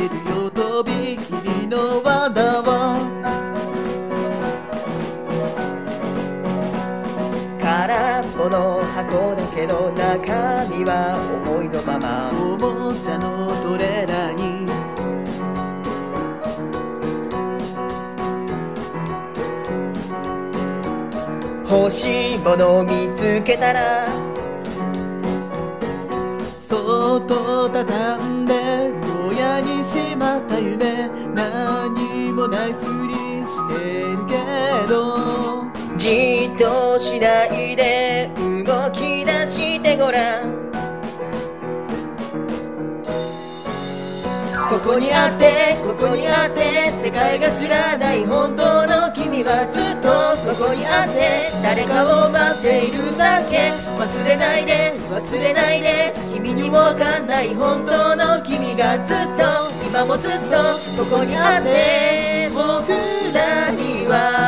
てるよとびきりの罠を。 空っぽの箱だけど中身は思いのまま。 おもちゃのトレーラーに欲しいものを見つけたらそっと畳んで小屋にしまった夢、何もないふりしてるけどじっとしないで動き出してごらん。ここにあってここにあって世界が知らない本当の君はずっとここにあって誰かを待っているだけ。忘れないで忘れないで君にもわかんない本当の君がずっと今もずっとここにあって僕らには